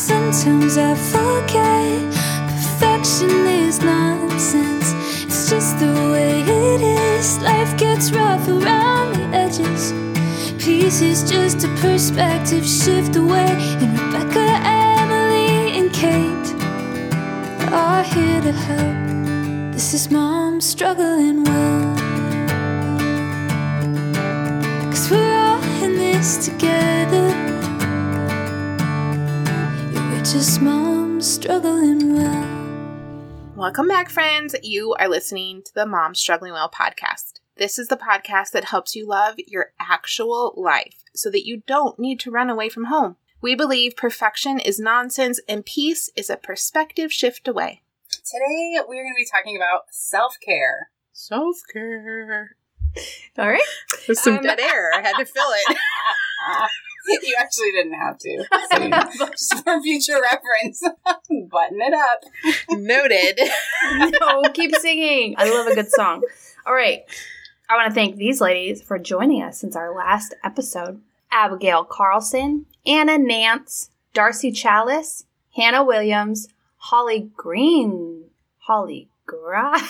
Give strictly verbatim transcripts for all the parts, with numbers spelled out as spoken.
Sometimes I forget perfection is nonsense. It's just the way it is. Life gets rough around the edges. Peace is just a perspective shift away. And Rebecca, Emily, and Kate are here to help. This is Mom Struggling Well. 'Cause we're all in this together. Yeah, we're just Moms Struggling Well. Welcome back, friends. You are listening to the Mom Struggling Well podcast. This is the podcast that helps you love your actual life so that you don't need to run away from home. We believe perfection is nonsense and peace is a perspective shift away. Today, we're going to be talking about self-care. Self-care. All right. There's some Um, dead air. I had to fill it. You actually didn't have to. So, you know, just for future reference. Button it up. Noted. No, keep singing. I love a good song. All right. I want to thank these ladies for joining us since our last episode. Abigail Carlson, Anna Nance, Darcy Chalice, Hannah Williams, Holly Green, Holly Gra-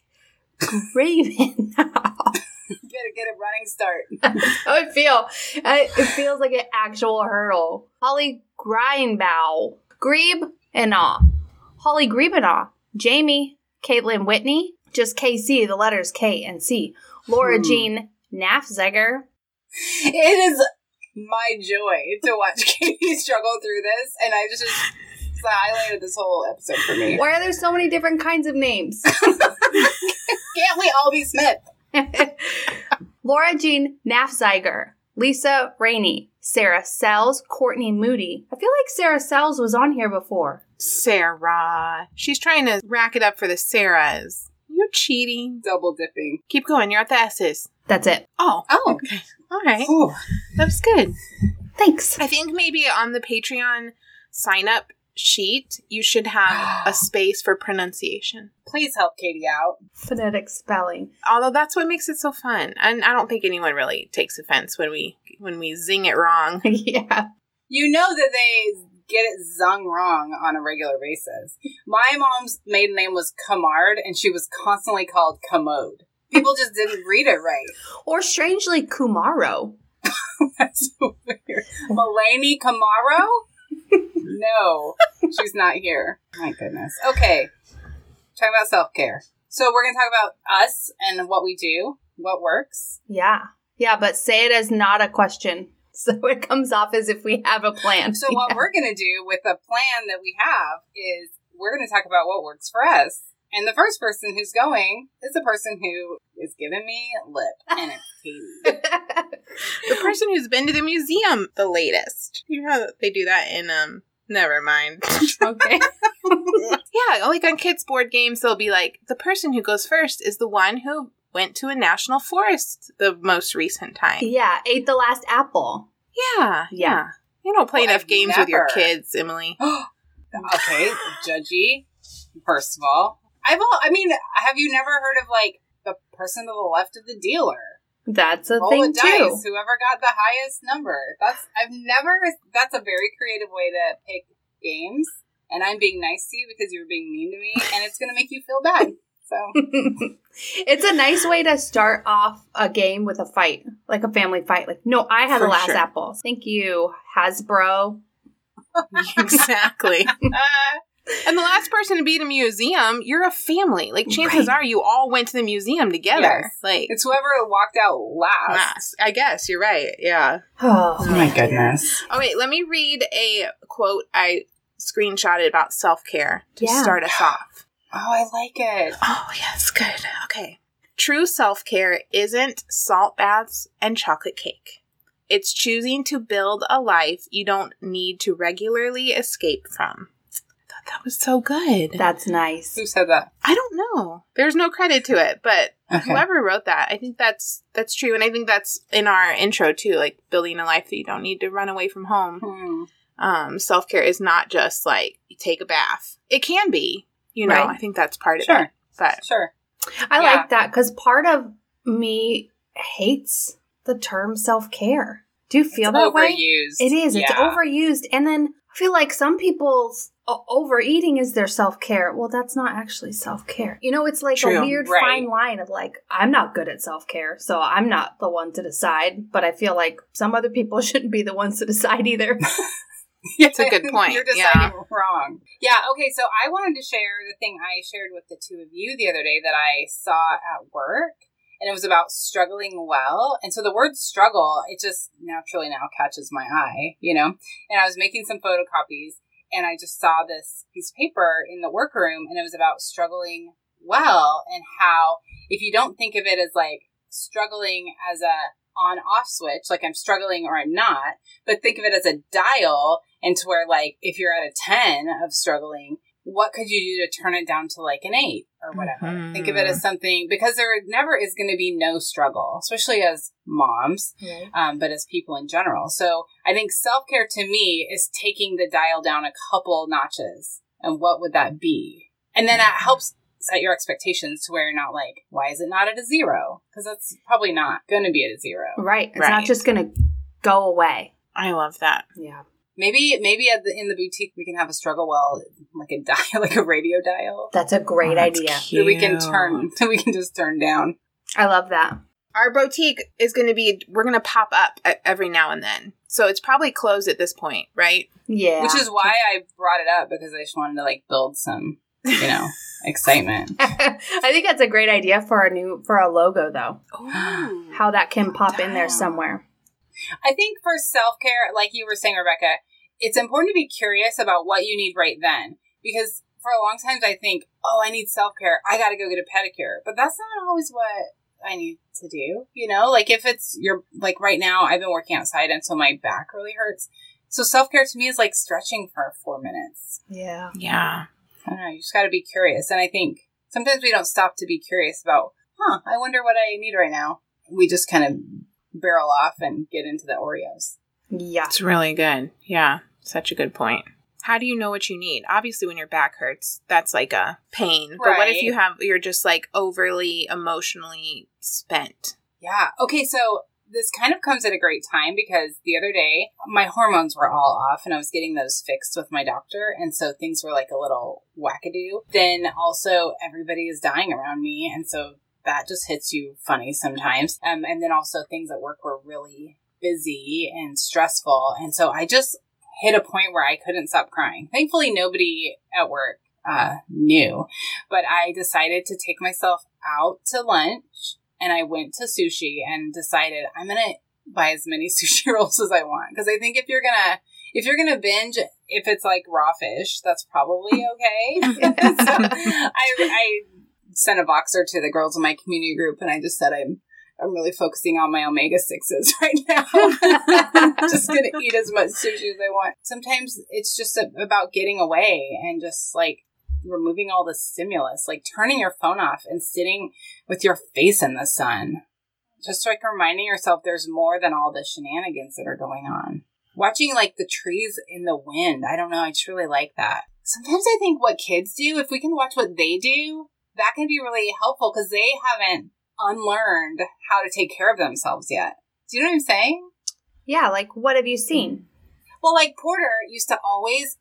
Graven. Get a, get a running start. That's how I feel. I, it feels like an actual hurdle. Holly Greenbow, Grebe and Aw. Holly Grebe and Aw. Jamie, Caitlin Whitney, just K C, the letters K and C. Laura Hmm. Jean Nafzegger. It is my joy to watch Katie struggle through this, and I just, just it's the highlight of this whole episode for me. Why are there so many different kinds of names? Can't we all be Smith? Laura Jean Nafzeiger, Lisa Rainey, Sarah Sells, Courtney Moody. I feel like Sarah Sells was on here before. Sarah. She's trying to rack it up for the Sarahs. You're cheating. Double dipping. Keep going. You're at the S's. That's it. Oh. Oh. Okay. All right. Ooh. That was good. Thanks. I think maybe on the Patreon sign-up sheet, you should have a space for pronunciation. Please help Katie out. Phonetic spelling. Although that's what makes it so fun. And I don't think anyone really takes offense when we when we zing it wrong. Yeah. You know that they get it zung wrong on a regular basis. My mom's maiden name was Camard, and she was constantly called Commode. People just didn't read it right. Or strangely, Kumaro. That's so weird. Mulaney Camaro? No, she's not here. My goodness. Okay, talking about self-care. So we're going to talk about us and what we do, what works. Yeah. Yeah, but say it as not a question. So it comes off as if we have a plan. So what Yeah. we're going to do with the plan that we have is we're going to talk about what works for us. And the first person who's going is the person who is giving me lip, and it's Katie. The person who's been to the museum the latest. You know how they do that in, um, never mind. Okay. Yeah, like on kids' board games, they'll be like, the person who goes first is the one who went to a national forest the most recent time. Yeah, ate the last apple. Yeah, Yeah. yeah. You don't play Well, enough I've games with your never. kids, Emily. Okay, judgy, first of all. I've all, I mean, have you never heard of, like, the person to the left of the dealer? That's a Roll thing, the dice, too. whoever got the highest number. That's, I've never, that's a very creative way to pick games, and I'm being nice to you because you were being mean to me, and it's going to make you feel bad, so. It's a nice way to start off a game with a fight, like a family fight. Like, no, I had For the last sure. apple. Thank you, Hasbro. Exactly. Uh, And the last person to be at a museum, you're a family. Like, chances Right. are you all went to the museum together. Yes. Like, it's whoever walked out last. last. I guess, you're right. Yeah. Oh, my goodness. Oh, wait, let me read a quote I screenshotted about self-care to Yeah. start us off. Oh, I like it. Oh, yes, good. Okay. True self-care isn't salt baths and chocolate cake. It's choosing to build a life you don't need to regularly escape from. I thought that was so good. That's nice. Who said that? I don't know. There's no credit to it, but Okay. whoever wrote that, I think that's that's true. And I think that's in our intro too, like building a life that you don't need to run away from home. Hmm. Um, self-care is not just like you take a bath. It can be, you know, Right. I think that's part of Sure. it. But Sure. I Yeah. like that because part of me hates the term self-care. Do you feel It's that way? overused. It is. It's Yeah. overused. And then I feel like some people's o- overeating is their self-care. Well, that's not actually self-care. You know, it's like True, a weird right. fine line of like, I'm not good at self-care, so I'm not the one to decide. But I feel like some other people shouldn't be the ones to decide either. It's a good point. You're deciding Yeah. wrong. Yeah, okay, so I wanted to share the thing I shared with the two of you the other day that I saw at work. And it was about struggling well. And so the word struggle, it just naturally now catches my eye, you know? And I was making some photocopies and I just saw this piece of paper in the workroom and it was about struggling well and how if you don't think of it as like struggling as a on off switch, like I'm struggling or I'm not, but think of it as a dial and to where like if you're at a ten of struggling, what could you do to turn it down to like an eight or whatever? Mm-hmm. Think of it as something, because there never is going to be no struggle, especially as moms, Right. um, but as people in general. So I think self-care to me is taking the dial down a couple notches. And what would that be? And then that helps set your expectations to where you're not like, why is it not at a zero? Because that's probably not going to be at a zero. Right. It's Right. not just going to go away. I love that. Yeah. Maybe, maybe at the, in the boutique we can have a struggle well, like a dial, like a radio dial. That's a great Oh, that's idea. cute. That we can turn, that we can just turn down. I love that. Our boutique is going to be, we're going to pop up e- every now and then. So it's probably closed at this point, right? Yeah. Which is why I brought it up, because I just wanted to like build some, you know, excitement. I think that's a great idea for a new, for a logo though. Ooh. How that can pop in there Dial. somewhere. I think for self-care, like you were saying, Rebecca, it's important to be curious about what you need right then. Because for a long time, I think, oh, I need self-care. I got to go get a pedicure. But that's not always what I need to do. You know, like if it's your, like right now, I've been working outside and so my back really hurts. So self-care to me is like stretching for four minutes. Yeah. Yeah. I don't know. You just got to be curious. And I think sometimes we don't stop to be curious about, huh, I wonder what I need right now. We just kind of barrel off and get into the Oreos. Yeah. It's really good. Yeah. Such a good point. How do you know what you need? Obviously, when your back hurts, that's like a pain. But what if Right. you have, you're just like overly emotionally spent? Yeah. Okay, so this kind of comes at a great time because the other day my hormones were all off and I was getting those fixed with my doctor. And so things were like a little wackadoo. Then also everybody is dying around me. And so that just hits you funny sometimes. Um, and then also things at work were really busy and stressful. And so I just hit a point where I couldn't stop crying. Thankfully, nobody at work uh, knew. But I decided to take myself out to lunch. And I went to sushi and decided I'm going to buy as many sushi rolls as I want. Because I think if you're going to, if you're going to binge, if it's like raw fish, that's probably okay. So I, I sent a Voxer to the girls in my community group and I just said I'm, I'm really focusing on my omega sixes right now. Just going to eat as much sushi as I want. Sometimes it's just a, about getting away and just like removing all the stimulus, like turning your phone off and sitting with your face in the sun. Just like reminding yourself there's more than all the shenanigans that are going on. Watching like the trees in the wind. I don't know. I just really like that. Sometimes I think what kids do, if we can watch what they do, that can be really helpful because they haven't unlearned how to take care of themselves yet. Do you know what I'm saying? Yeah. Like, what have you seen? Well, like Porter used to always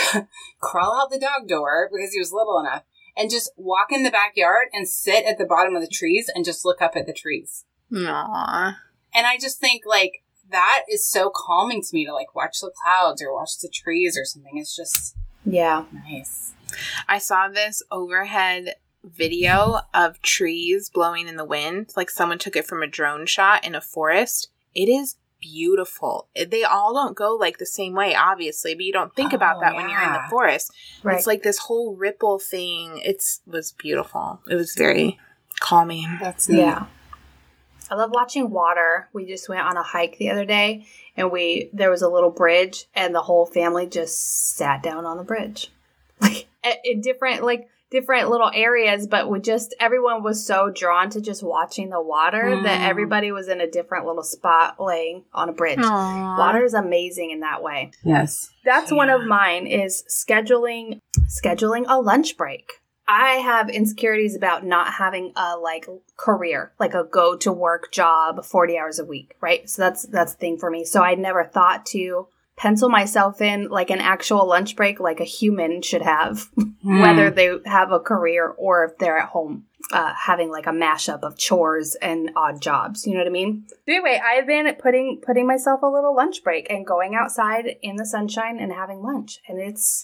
crawl out the dog door because he was little enough and just walk in the backyard and sit at the bottom of the trees and just look up at the trees. Aww. And I just think like that is so calming to me to like watch the clouds or watch the trees or something. It's just Yeah. nice. I saw this overhead video of trees blowing in the wind. Like someone took it from a drone shot in a forest. It is beautiful. They all don't go like the same way, obviously, but you don't think Oh, about that when you're in the yeah. forest. Right. It's like this whole ripple thing. It's was beautiful. It was very calming. That's neat. Yeah. I love watching water. We just went on a hike the other day and we there was a little bridge and the whole family just sat down on the bridge. Like in different like different little areas, but we just everyone was so drawn to just watching the water Mm. that everybody was in a different little spot laying on a bridge. Aww. Water is amazing in that way. Yes. That's one Yeah. of mine is scheduling scheduling a lunch break. I have insecurities about not having a like career, like a go to work job forty hours a week, right? So that's that's the thing for me. So I never thought to pencil myself in like an actual lunch break like a human should have, Mm. whether they have a career or if they're at home uh, having like a mashup of chores and odd jobs. You know what I mean? But anyway, I've been putting putting myself a little lunch break and going outside in the sunshine and having lunch. And it's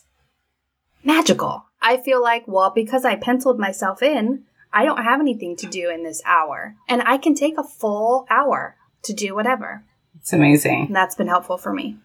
magical. I feel like, well, because I penciled myself in, I don't have anything to do in this hour. And I can take a full hour to do whatever. It's amazing. And that's been helpful for me.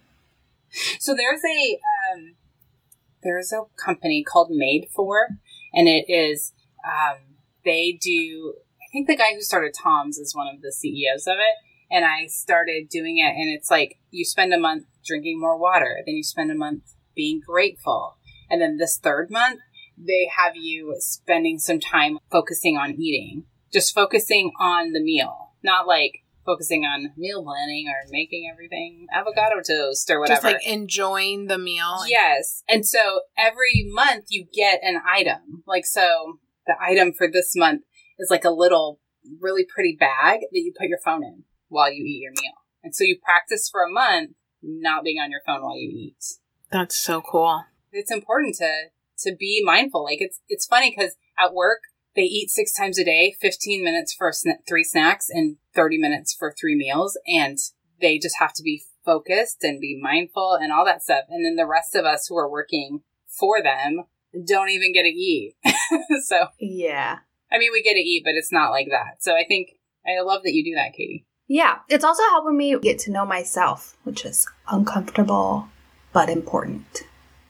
So there's a um, there's a company called Made For, and it is um, they do. I think the guy who started Tom's is one of the C E Os of it, and I started doing it. And it's like you spend a month drinking more water, then you spend a month being grateful, and then this third month they have you spending some time focusing on eating, just focusing on the meal, not like focusing on meal planning or making everything avocado toast or whatever. Just like enjoying the meal. Yes. And so every month you get an item. Like, so the item for this month is like a little really pretty bag that you put your phone in while you eat your meal. And so you practice for a month not being on your phone while you eat. That's so cool. It's important to to be mindful. Like, it's it's funny because at work, they eat six times a day, fifteen minutes for sn- three snacks and thirty minutes for three meals. And they just have to be focused and be mindful and all that stuff. And then the rest of us who are working for them don't even get to eat. So, Yeah. I mean, we get to eat, but it's not like that. So I think I love that you do that, Katie. Yeah. It's also helping me get to know myself, which is uncomfortable but important.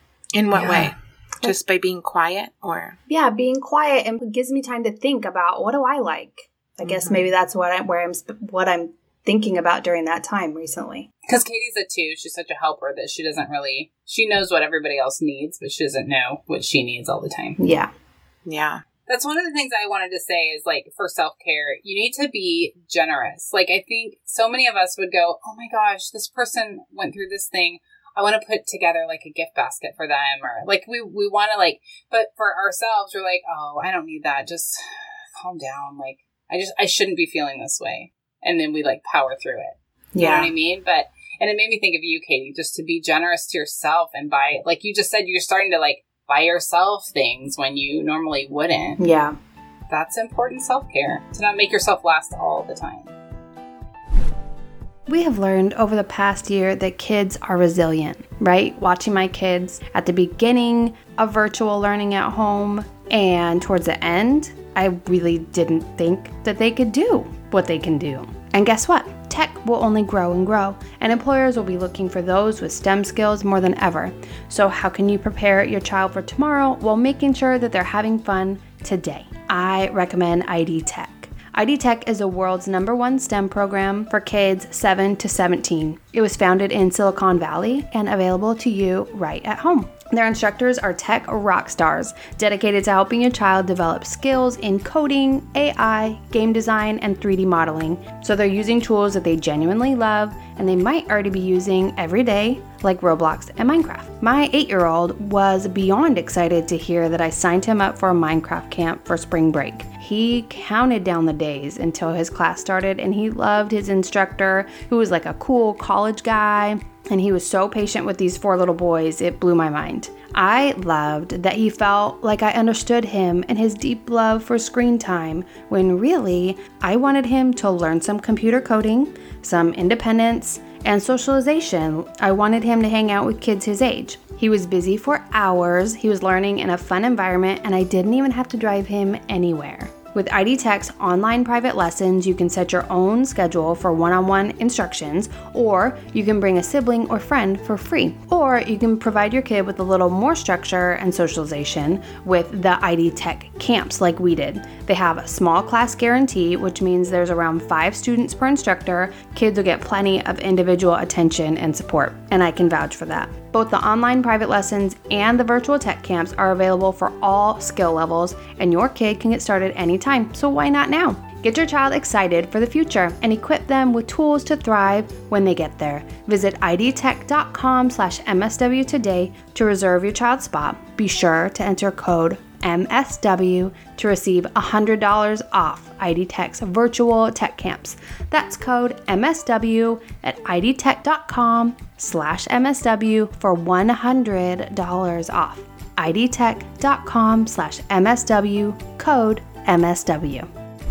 In what Yeah. way? Just by being quiet or? Yeah, being quiet and gives me time to think about what do I like. I guess Mhm. maybe that's what I where I'm sp- what I'm thinking about during that time recently. Because Katie's a two. She's such a helper that she doesn't really, she knows what everybody else needs, but she doesn't know what she needs all the time. Yeah. Yeah. That's one of the things I wanted to say is, like, for self-care, you need to be generous. Like, I think so many of us would go, oh my gosh, this person went through this thing. I want to put together like a gift basket for them, or like we, we want to like, but for ourselves, we're like, oh, I don't need that. Just calm down. Like, I just, I shouldn't be feeling this way. And then we like power through it. You Yeah. know what I mean? But, and it made me think of you, Katie, just to be generous to yourself and buy, like you just said, you're starting to like buy yourself things when you normally wouldn't. Yeah. That's important self-care, to not make yourself last all the time. We have learned over the past year that kids are resilient, right? Watching my kids at the beginning of virtual learning at home and towards the end, I really didn't think that they could do what they can do. And guess what? Tech will only grow and grow, and employers will be looking for those with STEM skills more than ever. So how can you prepare your child for tomorrow while making sure that they're having fun today? I recommend I D Tech. I D Tech is the world's number one STEM program for kids seven to seventeen. It was founded in Silicon Valley and available to you right at home. Their instructors are tech rock stars, dedicated to helping your child develop skills in coding, A I, game design, and three D modeling. So they're using tools that they genuinely love and they might already be using every day, like Roblox and Minecraft. My eight-year-old was beyond excited to hear that I signed him up for a Minecraft camp for spring break. He counted down the days until his class started, and he loved his instructor, who was like a cool college guy. And he was so patient with these four little boys, it blew my mind. I loved that he felt like I understood him and his deep love for screen time, when really, I wanted him to learn some computer coding, some independence, and socialization. I wanted him to hang out with kids his age. He was busy for hours, he was learning in a fun environment, and I didn't even have to drive him anywhere. With I D Tech's online private lessons, you can set your own schedule for one-on-one instructions, or you can bring a sibling or friend for free. Or you can provide your kid with a little more structure and socialization with the I D Tech camps like we did. They have a small class guarantee, which means there's around five students per instructor. Kids will get plenty of individual attention and support, and I can vouch for that. Both the online private lessons and the virtual tech camps are available for all skill levels, and your kid can get started anytime, so why not now? Get your child excited for the future and equip them with tools to thrive when they get there. Visit idtech.com slash MSW today to reserve your child's spot. Be sure to enter code M S W to receive one hundred dollars off I D Tech's virtual tech camps. That's code M S W at idtech.com slash MSW for one hundred dollars off. idtech.com slash MSW, code M S W.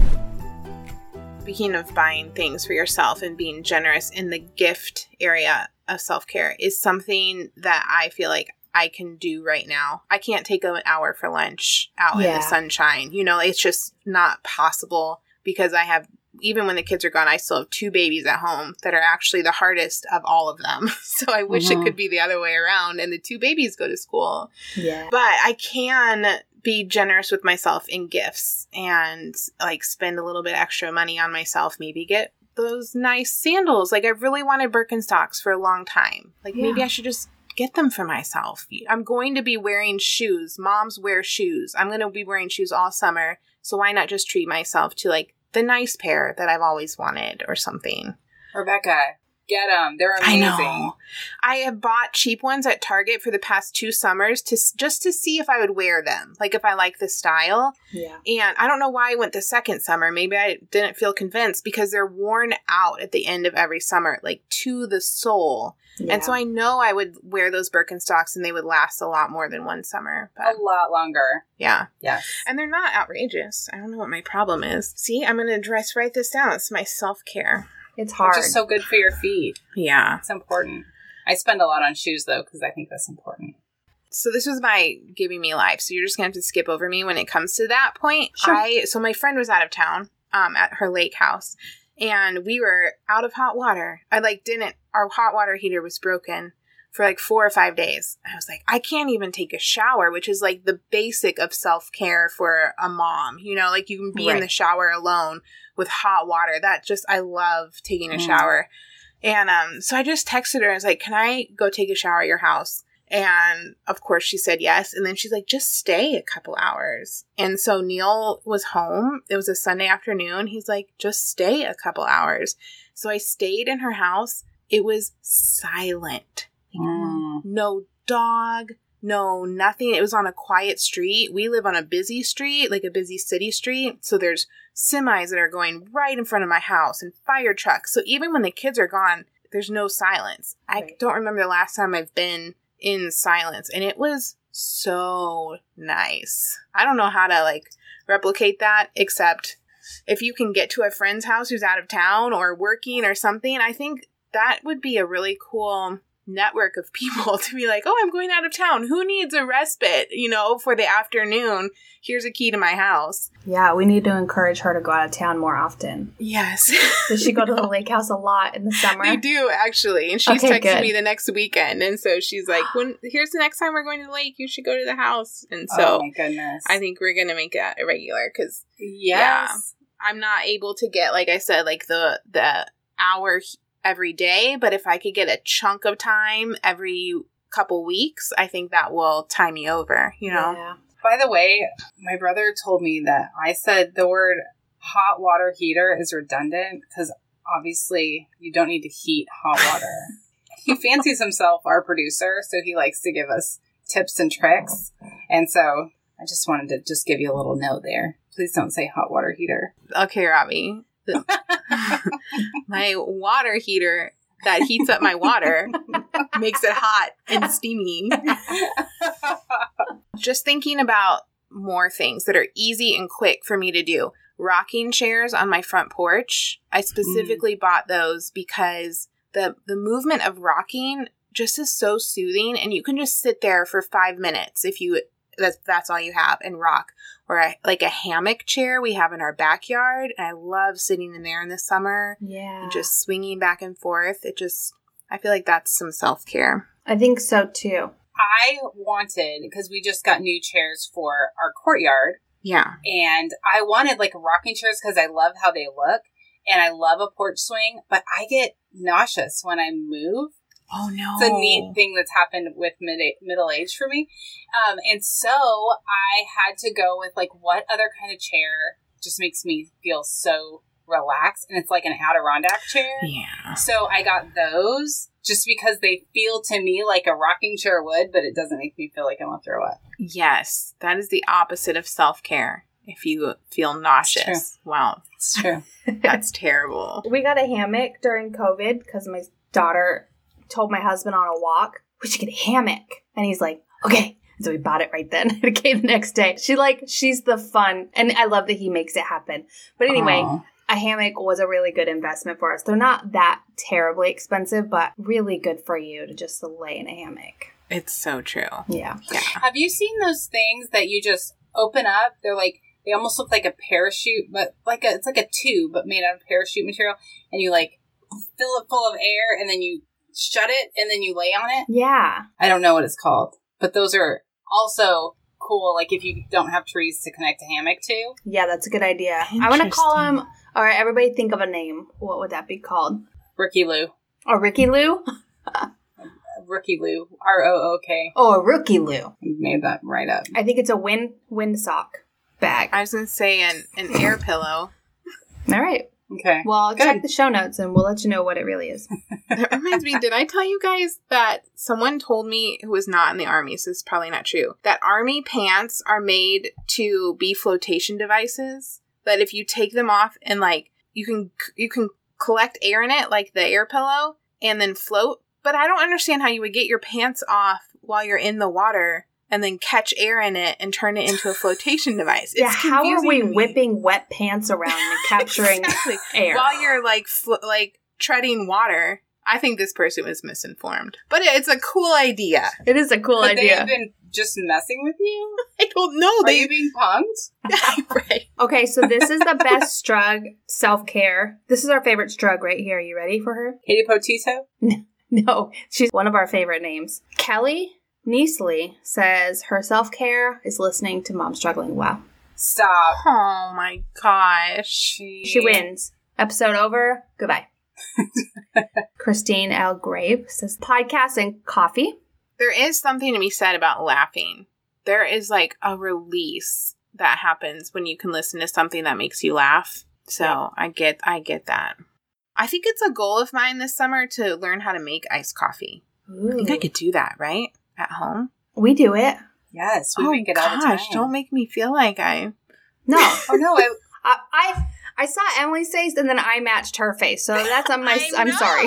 Speaking of buying things for yourself and being generous in the gift area of self-care is something that I feel like I can do right now. I can't take an hour for lunch out Yeah. in the sunshine. You know, it's just not possible because I have, even when the kids are gone, I still have two babies at home that are actually the hardest of all of them. So I wish Mhm. it could be the other way around and the two babies go to school. Yeah. But I can be generous with myself in gifts and like spend a little bit extra money on myself. Maybe get those nice sandals. Like I really wanted Birkenstocks for a long time. Like Yeah. maybe I should just get them for myself. I'm going to be wearing shoes. Moms wear shoes. I'm going to be wearing shoes all summer. So why not just treat myself to like the nice pair that I've always wanted or something? Rebecca, get them. They're I amazing. know. I have bought cheap ones at Target for the past two summers to s- just to see if I would wear them, like if I like the style. Yeah. And I don't know why I went the second summer. Maybe I didn't feel convinced because they're worn out at the end of every summer, like to the sole. Yeah. And so I know I would wear those Birkenstocks and they would last a lot more than one summer. A But lot longer. yeah. Yes. And they're not outrageous. I don't know what my problem is. See, I'm going to just write this down. It's my self-care. It's hard. Which is so good for your feet. Yeah. It's important. I spend a lot on shoes, though, because I think that's important. So this was my giving me life. So you're just going to have to skip over me when it comes to that point. Sure. I So my friend was out of town um, at her lake house. And we were out of hot water. I like didn't, our hot water heater was broken for like four or five days. I was like, I can't even take a shower, which is like the basic of self-care for a mom. You know, like you can be in Right. the shower alone with hot water. That just, I love taking a Mm. shower. And um, so I just texted her. I was like, can I go take a shower at your house? And of course she said yes. And then she's like, just stay a couple hours. And so Neil was home. It was a Sunday afternoon. He's like, just stay a couple hours. So I stayed in her house. It was silent. Mm. No dog, no nothing. It was on a quiet street. We live on a busy street, like a busy city street. So there's semis that are going right in front of my house and fire trucks. So even when the kids are gone, there's no silence. I Right. don't remember the last time I've been in silence, and it was so nice. I don't know how to like replicate that, except if you can get to a friend's house who's out of town or working or something. I think that would be a really cool network of people to be like, oh, I'm going out of town. Who needs a respite, you know, for the afternoon? Here's a key to my house. Yeah, we need to encourage her to go out of town more often. Yes. Does she go to the lake house a lot in the summer? They do, actually. And she's Okay, texting good. me the next weekend. And so she's like, "When here's the next time we're going to the lake. You should go to the house." And Oh, so my goodness. I think we're going to make that a regular because Yes. I'm not able to get, like I said, like the the hour every day. But if I could get a chunk of time every couple weeks, I think that will tie me over, you know? Yeah. By the way, my brother told me that I said the word hot water heater is redundant because obviously you don't need to heat hot water. He fancies himself our producer, so he likes to give us tips and tricks. And so I just wanted to just give you a little note there. Please don't say hot water heater. Okay, Robbie. My water heater that heats up my water makes it hot and steamy. Just thinking about more things that are easy and quick for me to do. Rocking chairs on my front porch. I specifically mm. bought those because the the movement of rocking just is so soothing, and you can just sit there for five minutes if you that's that's all you have and rock. Or a, like a hammock chair we have in our backyard. And I love sitting in there in the summer. Yeah. And just swinging back and forth. It just, I feel like that's some self-care. I think so too. I wanted, because we just got new chairs for our courtyard. Yeah. And I wanted like rocking chairs because I love how they look. And I love a porch swing. But I get nauseous when I move. Oh, no. It's a neat thing that's happened with mid- middle age for me. Um, and so I had to go with, like, what other kind of chair just makes me feel so relax, and it's like an Adirondack chair. Yeah. So I got those just because they feel to me like a rocking chair would, but it doesn't make me feel like I'm going to throw up. Yes, that is the opposite of self-care. If you feel nauseous, wow, It's true. that's terrible. We got a hammock during COVID because my daughter told my husband on a walk, we should get a hammock. And he's like, okay. So we bought it right then. It came the next day. She like, she's the fun. And I love that he makes it happen. But anyway, Aww. a hammock was a really good investment for us. They're not that terribly expensive, but really good for you to just lay in a hammock. It's so true. Yeah. Yeah. Have you seen those things that you just open up? They're like, they almost look like a parachute, but like a, it's like a tube, but made out of parachute material. And you like fill it full of air and then you shut it and then you lay on it. Yeah. I don't know what it's called, but those are also cool. Like if you don't have trees to connect a hammock to. Yeah, that's a good idea. I want to call him, all right, everybody think of a name. What would that be called? Rookie Lou. Or Ricky Lou? Rookie Lou. R O O K. Oh, a Rookie Lou. You made that right up. I think it's a wind wind sock bag. I was going to say an, an air pillow. All right. Okay. Well, Good. check the show notes and we'll let you know what it really is. That reminds me, did I tell you guys that someone told me who was not in the army, so this is probably not true, that army pants are made to be flotation devices? That if you take them off and like, you can, you can collect air in it, like the air pillow, and then float. But I don't understand how you would get your pants off while you're in the water and then catch air in it and turn it into a flotation device. It's Yeah, how are we confusing me. whipping wet pants around and capturing Exactly. air? While you're like fl- like treading water? I think this person was misinformed, but it's a cool idea. It is a cool But they idea. have been just messing with you? I don't know. Are They you being punked? right. Okay, so this is the best Strug self-care. This is our favorite Strug right here. Are you ready for her? Katie Potito? No, she's one of our favorite names. Kelly Neasley says her self-care is listening to Mom Struggling Well. Stop. Oh my gosh. She wins. Episode over. Goodbye. Christine L. Grave says podcast and coffee. There is something to be said about laughing. There is like a release that happens when you can listen to something that makes you laugh. So Yeah. I get I get that. I think it's a goal of mine this summer to learn how to make iced coffee. I think I could do that, right? At home. We do it. Yes, we oh make it all the time. gosh, don't make me feel like I No. Oh, no, I... I, I I saw Emily's face and then I matched her face. So that's on my. I I'm know. sorry.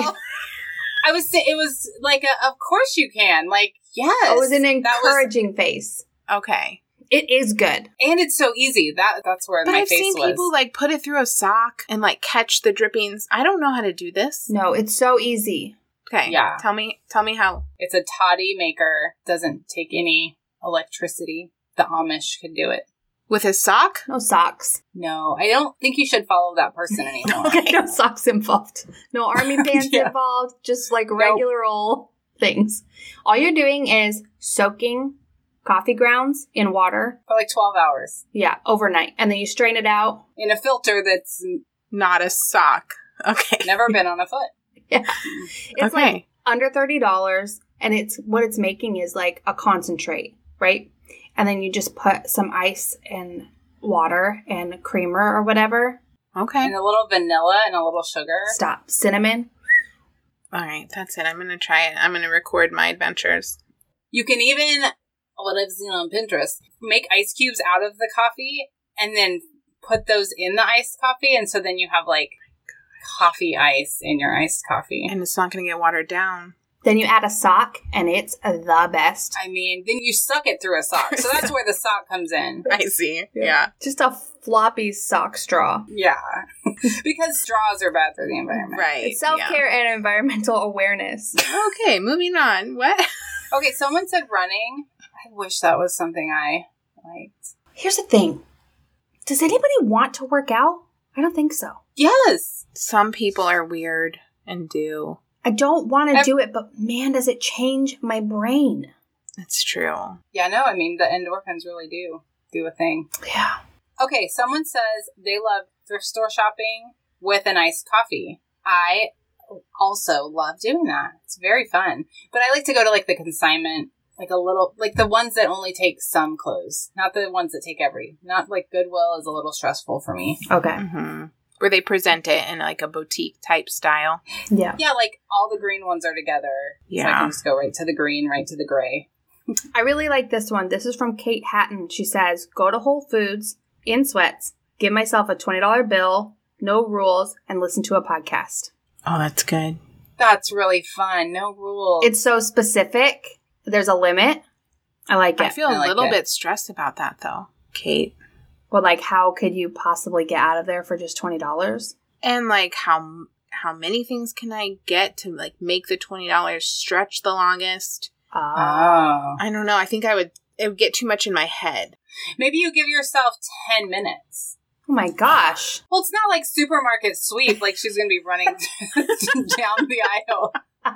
I was say, it was like a, of course you can. Like, yes. It was an That was- encouraging face. Okay. It is good. and it's so easy. That That's where But my I've face seen was. people like put it through a sock and like catch the drippings. I don't know how to do this. No, it's so easy. Okay. Yeah. Tell me tell me how. It's a toddy maker. Doesn't take any electricity. The Amish could do it. With a sock? No socks. No, I don't think you should follow that person anymore. No socks involved. No army pants Yeah. involved. Just like regular old things. All you're doing is soaking coffee grounds in water. For like twelve hours. Yeah, overnight. And then you strain it out. In a filter that's Not a sock. Okay. never been on a foot. Yeah. It's okay. like under thirty dollars. And it's what it's making is like a concentrate, right? And then you just put some ice and water and creamer or whatever. okay. And a little vanilla and a little sugar. Stop. Cinnamon. All right. That's it. I'm going to try it. I'm going to record my adventures. You can even, what I've seen on Pinterest, make ice cubes out of the coffee and then put those in the iced coffee. And so then you have like coffee ice in your iced coffee. And it's not going to get watered down. Then you add a sock and it's the best. I mean, then you suck it through a sock. So that's where the sock comes in. I see. Yeah. Just a floppy sock straw. Yeah. Because straws are bad for the environment. Right. It's self-care and environmental awareness. Yeah. Okay. Moving on. What? Okay, someone said running. I wish that was something I liked. Here's the thing. Does anybody want to work out? I don't think so. Yes. Some people are weird and do. I don't want to Ev- do it, but man, does it change my brain. It's true. Yeah, no, I mean, the endorphins really do do a thing. Yeah. Okay, someone says they love thrift store shopping with an iced coffee. I also love doing that. It's very fun. But I like to go to like the consignment, like a little, like the ones that only take some clothes, not the ones that take every. Not like Goodwill is a little stressful for me. Okay. Mm-hmm. where they present it in like a boutique type style. Yeah. Yeah, like all the green ones are together. Yeah. So I can just go right to the green, right to the gray. I really like this one. This is from Kate Hatton. She says, go to Whole Foods in sweats, give myself a twenty dollar bill, no rules, and listen to a podcast. Oh, that's good. That's really fun. No rules. It's so specific. There's a limit. I like it. I feel I a like little it. bit stressed about that, though, Kate. Well, like, how could you possibly get out of there for just twenty dollars? And like, how how many things can I get to like make the twenty dollars stretch the longest? Uh, Oh. I don't know. I think I would. It would get too much in my head. Maybe you give yourself ten minutes. oh my gosh. Well, it's not like supermarket sweep, like she's going to be running down the aisle.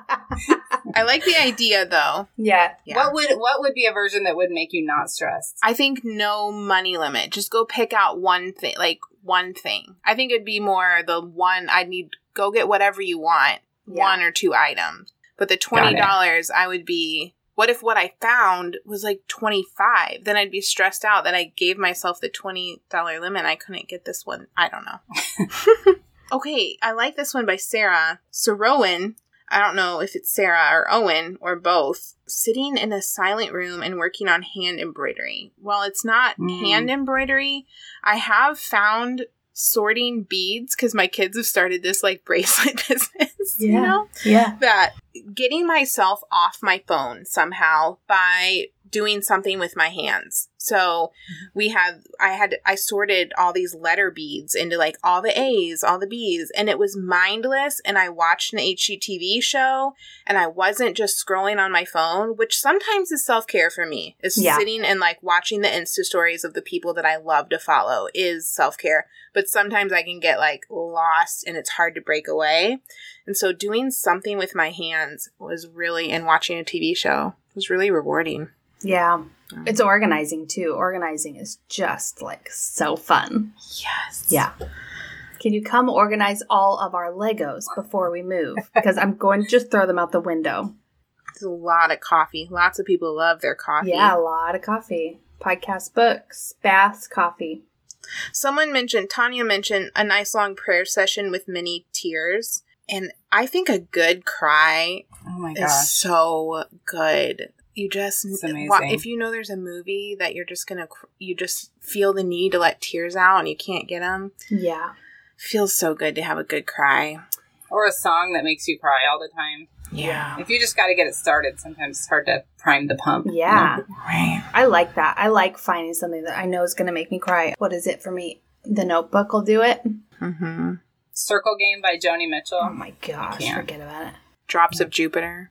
I like the idea, though. Yeah. Yeah. What would what would be a version that would make you not stressed? I think no money limit. Just go pick out one thing, like one thing. I think it'd be more the one I'd need. Go get whatever you want, Yeah. one or two items. But the twenty dollars, I would be. What if what I found was like twenty-five? Then I'd be stressed out that I gave myself the twenty dollar limit. I couldn't get this one. I don't know. Okay, I like this one by Sarah Sorowan. I don't know if it's Sarah or Owen or both. Sitting in a silent room and working on hand embroidery. While it's not Mm. hand embroidery, I have found sorting beads because my kids have started this like bracelet business. You Yeah. know? Yeah. That getting myself off my phone somehow by doing something with my hands. So we had, I had, I sorted all these letter beads into like all the A's, all the B's, and it was mindless. And I watched an H G T V show and I wasn't just scrolling on my phone, which sometimes is self-care for me, is Yeah. sitting and like watching the Insta stories of the people that I love to follow is self-care. But sometimes I can get like lost and it's hard to break away. And so doing something with my hands was really, and watching a T V show was really rewarding. Yeah. It's organizing too. Organizing is just like so fun. Yes. Yeah. Can you come organize all of our Legos before we move? Because I'm going to just throw them out the window. There's a lot of coffee. Lots of people love their coffee. Yeah, a lot of coffee. Podcast, books, baths, coffee. Someone mentioned, Tanya mentioned a nice long prayer session with many tears. And I think a good cry Oh my is gosh. so good. You just, It's amazing. wa- if you know there's a movie that you're just going to, you just feel the need to let tears out and you can't get them. Yeah. Feels so good to have a good cry. Or a song that makes you cry all the time. Yeah. If you just got to get it started, sometimes it's hard to prime the pump. Yeah. Right. I like that. I like finding something that I know is going to make me cry. What is it for me? The Notebook will do it. Mm-hmm. Circle Game by Joni Mitchell. Oh my gosh. can't. Forget about it. Drops of Jupiter.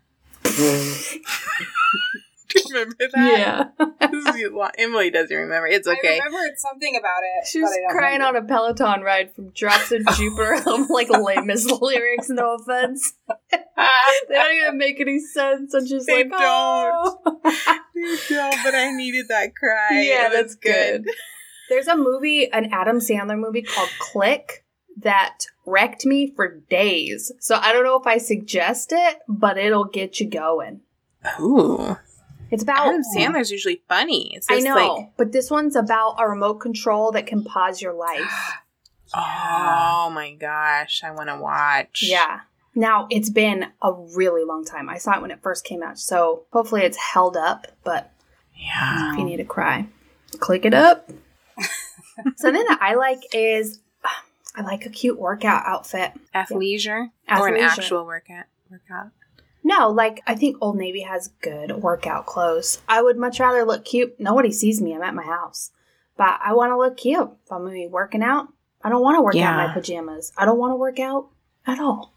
Do you remember that? Yeah. Emily doesn't remember. It's okay. I remember something about it. She but was I don't crying remember. on a Peloton ride from Drops of Jupiter. I'm like lamest lyrics, no offense. They don't even make any sense. I'm just They like, oh. No, but I needed that cry. Yeah, It was that's good. There's a movie, an Adam Sandler movie called Click that wrecked me for days. So I don't know if I suggest it, but it'll get you going. Ooh. It's about Adam Sandler's usually funny. It's I just know, like, but this one's about a remote control that can pause your life. oh my gosh, I want to watch. Yeah. Now, it's been a really long time. I saw it when it first came out, so hopefully it's held up, but Yeah. if you need to cry, click it up. Something that I like is I like a cute workout outfit. Athleisure or an Athleisure. actual workout? Workout. No, like I think Old Navy has good workout clothes. I would much rather look cute. Nobody sees me. I'm at my house. But I want to look cute. If I'm going to be working out, I don't want to work out in Yeah. my pajamas. I don't want to work out at all.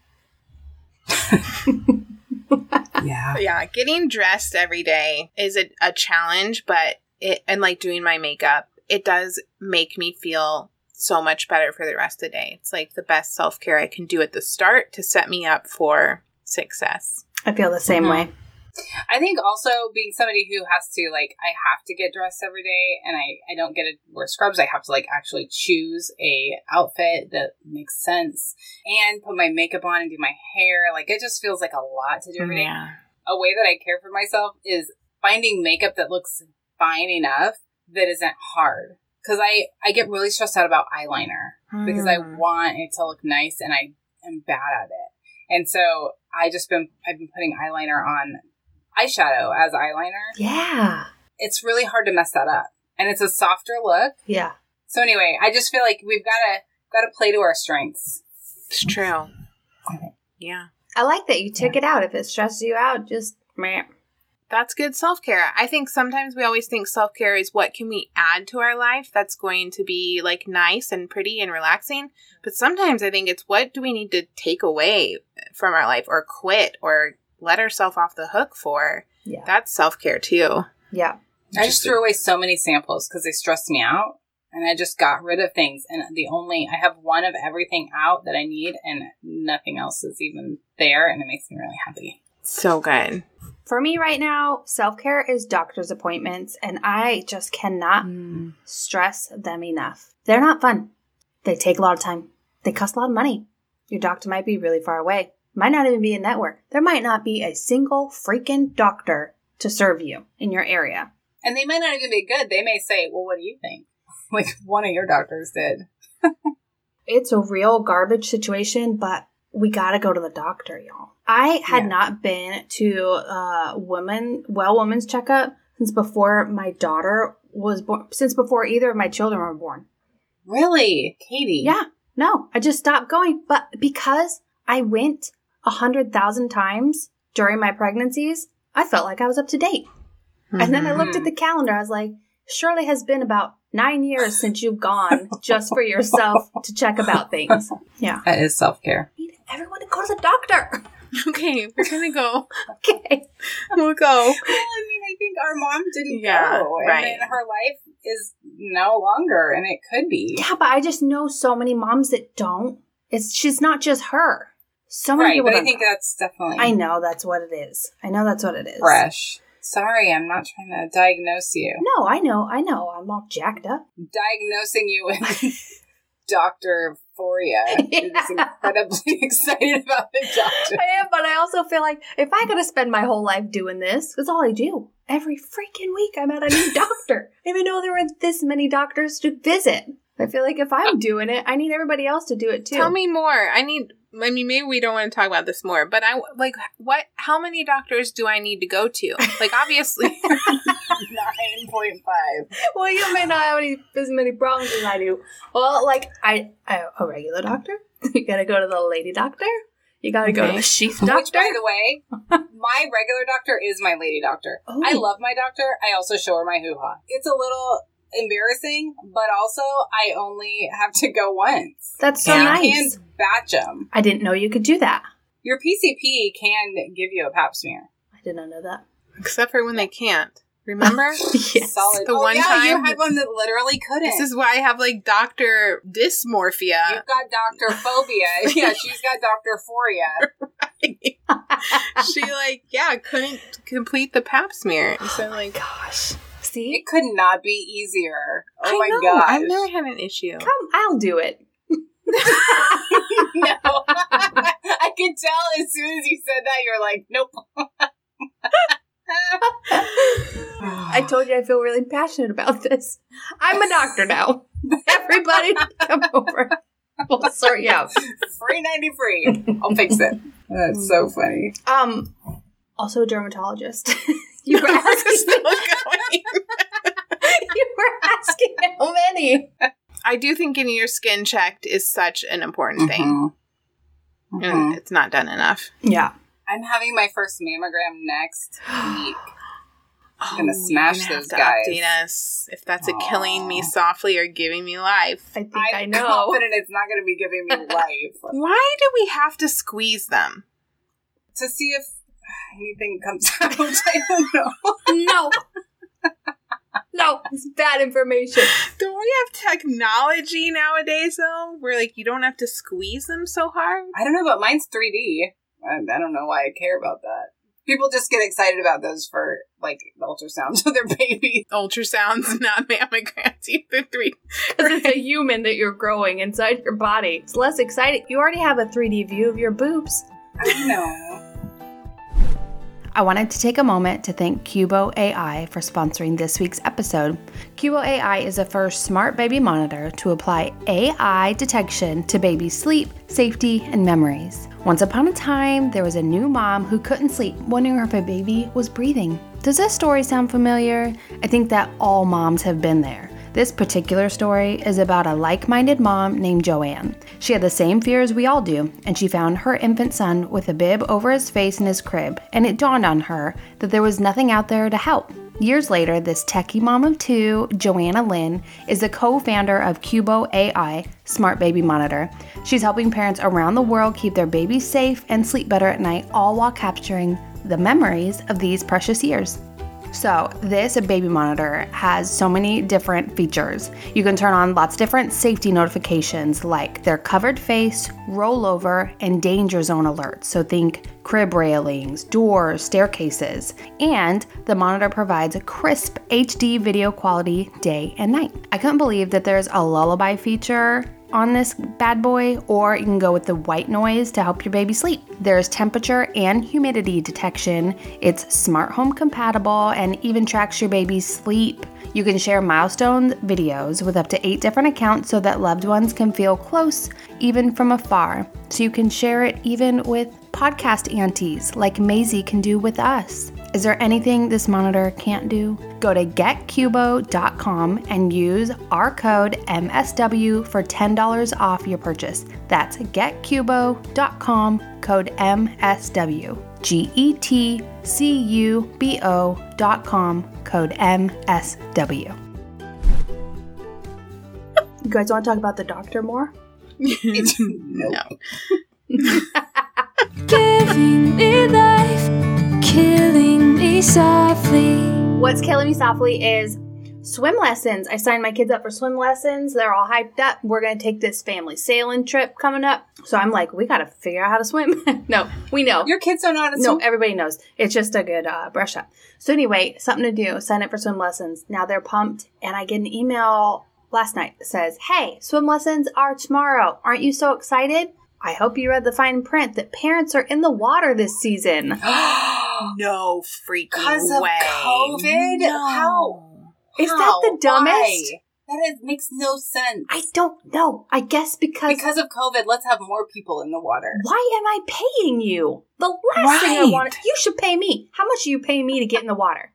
Yeah. Yeah, getting dressed every day is a, a challenge, but it and like doing my makeup, it does make me feel so much better for the rest of the day. It's like the best self-care I can do at the start to set me up for success. I feel the same Mhm. way. I think also being somebody who has to, like, I have to get dressed every day and I, I don't get to wear scrubs. I have to, like, actually choose a outfit that makes sense and put my makeup on and do my hair. Like, it just feels like a lot to do every day. Yeah. A way that I care for myself is finding makeup that looks fine enough that isn't hard. Because I, I get really stressed out about eyeliner Hmm. because I want it to look nice and I am bad at it. And so I just been, I've been putting eyeliner on eyeshadow as eyeliner. Yeah. It's really hard to mess that up. And it's a softer look. Yeah. So anyway, I just feel like we've got to, got to play to our strengths. It's true. Yeah. I like that you took it out. If it stresses you out, just meh. That's good self-care. I think sometimes we always think self-care is what can we add to our life that's going to be like nice and pretty and relaxing. But sometimes I think it's what do we need to take away from our life or quit or let ourselves off the hook for. Yeah. That's self-care too. Yeah. I just threw away so many samples because they stressed me out. And I just got rid of things. And the only, I have one of everything out that I need and nothing else is even there. And it makes me really happy. So good. For me right now, self-care is doctor's appointments, and I just cannot Mm. stress them enough. They're not fun. They take a lot of time. They cost a lot of money. Your doctor might be really far away. Might not even be a network. There might not be a single freaking doctor to serve you in your area. And they might not even be good. They may say, well, what do you think? Like one of your doctors did. It's a real garbage situation, but we gotta go to the doctor, y'all. I had Yeah. not been to a woman, well woman's checkup since before my daughter was born, since before either of my children were born. Really? Katie? Yeah, no, I just stopped going. But because I went a hundred thousand times during my pregnancies, I felt like I was up to date. And then I looked at the calendar. I was like, surely has been about nine years since you've gone just for yourself to check about things. Yeah. That is self-care. I need everyone to go to the doctor. Okay, we're going to go. Okay. We'll go. Well, I mean, I think our mom didn't Yeah, go. And right. then her life is no longer, and it could be. Yeah, but I just know so many moms that don't. It's she's not just her. So many Right, people but I don't think go. that's definitely I know that's what it is. I know that's what it is. fresh. Sorry, I'm not trying to diagnose you. No, I know, I know. I'm all jacked up. Diagnosing you with Doctor Euphoria. Yeah. You're just incredibly excited about the doctor. I am, but I also feel like if I gotta spend my whole life doing this, that's all I do. Every freaking week I'm at a new doctor. I didn't even know there were this many doctors to visit. I feel like if I'm doing it, I need everybody else to do it too. Tell me more. I need, I mean, maybe we don't want to talk about this more, but I, like, what, how many doctors do I need to go to? Like, obviously. nine point five. Well, you may not have any, as many problems as I do. Well, like, I, I a regular doctor. You gotta go to the lady doctor. You gotta go to Okay. the sheath Which, doctor. by the way, my regular doctor is my lady doctor. Oh. I love my doctor. I also show her my hoo-ha. It's a little embarrassing, but also I only have to go once. That's so And nice. you can batch them. I didn't know you could do that. Your P C P can give you a pap smear. I did not know that. Except for when they can't. Remember? Yes. Solid. The oh, one yeah, time- you had one that literally couldn't. This is why I have, like, Doctor Dysmorphia. You've got Doctor Phobia. Yeah, she's got Doctor Phoria. She, like, yeah, couldn't complete the pap smear. And so, like, Gosh. See? It could not be easier. Oh I my know, god. I've never had an issue. Come, I'll do it. No. I could tell as soon as you said that, you're like, nope. I told you I feel really passionate about this. I'm a doctor now. Everybody come over. We'll sort you out. Free ninety free. I'll fix it. That's so funny. Um, also a dermatologist. You were asking Still going. You were asking how many. I do think getting your skin checked is such an important thing. Mhm. And Mhm. it's not done enough. Yeah. I'm having my first mammogram next week. I'm gonna smash those guys. Update us if that's a Aw. killing me softly or giving me life. I think I'm I know. confident it's not going to be giving me life. Why do we have to squeeze them? To see if anything comes out. I don't know. No. No, it's bad information. Don't we have technology nowadays, though, where, like, you don't have to squeeze them so hard? I don't know, but mine's three D. I, I don't know why I care about that. People just get excited about those for, like, the ultrasounds of their babies. Ultrasounds, not mammograms, either three. Because it's a human that you're growing inside your body. It's less exciting. You already have a three D view of your boobs. I know. I wanted to take a moment to thank Cubo A I for sponsoring this week's episode. Cubo A I is the first smart baby monitor to apply A I detection to baby sleep, safety, and memories. Once upon a time, there was a new mom who couldn't sleep, wondering if her baby was breathing. Does this story sound familiar? I think that all moms have been there. This particular story is about a like-minded mom named Joanne. She had the same fears we all do, and she found her infant son with a bib over his face in his crib, and it dawned on her that there was nothing out there to help. Years later, this techie mom of two, Joanna Lynn, is the co-founder of Cubo A I Smart Baby Monitor. She's helping parents around the world keep their babies safe and sleep better at night, all while capturing the memories of these precious years. So this baby monitor has so many different features. You can turn on lots of different safety notifications like their covered face, rollover, and danger zone alerts. So think crib railings, doors, staircases. And the monitor provides a crisp H D video quality day and night. I couldn't believe that there's a lullaby feature on this bad boy, or you can go with the white noise to help your baby sleep. There's temperature and humidity detection. It's smart home compatible and even tracks your baby's sleep. You can share milestone videos with up to eight different accounts so that loved ones can feel close even from afar. So you can share it even with podcast aunties like Maisie can do with us. Is there anything this monitor can't do? Go to get cubo dot com and use our code M S W for ten dollars off your purchase. That's get cubo dot com, code M S W. G E T C U B O dot com, code M S W. You guys want to talk about the doctor more? No. Giving me life, killing me softly. What's killing me softly is swim lessons. I signed my kids up for swim lessons. They're all hyped up. We're going to take this family sailing trip coming up. So I'm like, we got to figure out how to swim. No, we know. Your kids don't know how to No, swim? everybody knows. It's just a good uh, brush up. So anyway, something to do. Sign up for swim lessons. Now they're pumped. And I get an email last night that says, hey, swim lessons are tomorrow. Aren't you so excited? I hope you read the fine print that parents are in the water this season. No freaking Because of way. COVID? No. How? Is How? that the dumbest? Why? That is, makes no sense. I don't know. I guess because... Because of COVID, let's have more people in the water. Why am I paying you? The last thing I Right. want... You should pay me. How much do you pay me to get in the water?